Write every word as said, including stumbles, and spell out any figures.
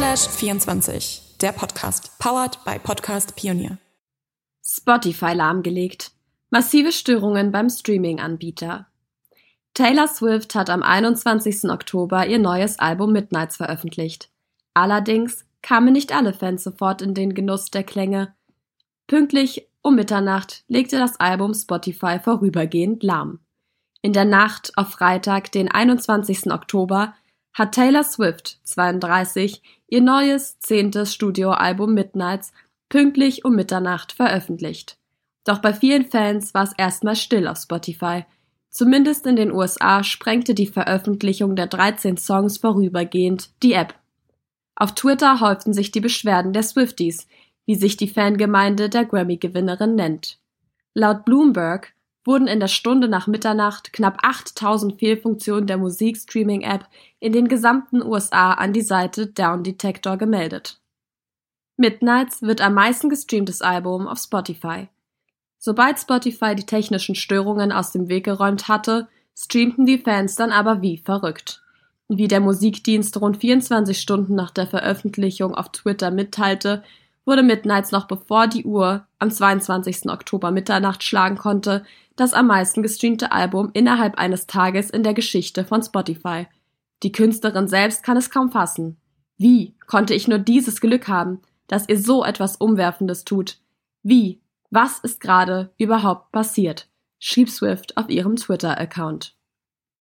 Whiplash vierundzwanzig, der Podcast, powered by Podcast Pionier. Spotify lahmgelegt. Massive Störungen beim Streaming-Anbieter. Taylor Swift hat am einundzwanzigsten Oktober ihr neues Album Midnights veröffentlicht. Allerdings kamen nicht alle Fans sofort in den Genuss der Klänge. Pünktlich um Mitternacht legte das Album Spotify vorübergehend lahm. In der Nacht auf Freitag, den einundzwanzigsten Oktober, hat Taylor Swift, zweiunddreißig, ihr neues, zehntes Studioalbum Midnights pünktlich um Mitternacht veröffentlicht. Doch bei vielen Fans war es erstmal still auf Spotify. Zumindest in den U S A sprengte die Veröffentlichung der dreizehn Songs vorübergehend die App. Auf Twitter häuften sich die Beschwerden der Swifties, wie sich die Fangemeinde der Grammy-Gewinnerin nennt. Laut Bloomberg wurden in der Stunde nach Mitternacht knapp achttausend Fehlfunktionen der Musikstreaming-App in den gesamten U S A an die Seite Down Detector gemeldet. Midnights wird am meisten gestreamtes Album auf Spotify. Sobald Spotify die technischen Störungen aus dem Weg geräumt hatte, streamten die Fans dann aber wie verrückt. Wie der Musikdienst rund vierundzwanzig Stunden nach der Veröffentlichung auf Twitter mitteilte, wurde Midnights noch bevor die Uhr am zweiundzwanzigsten Oktober Mitternacht schlagen konnte, das am meisten gestreamte Album innerhalb eines Tages in der Geschichte von Spotify. Die Künstlerin selbst kann es kaum fassen. Wie konnte ich nur dieses Glück haben, dass ihr so etwas Umwerfendes tut? Wie? Was ist gerade überhaupt passiert? Schrieb Swift auf ihrem Twitter-Account.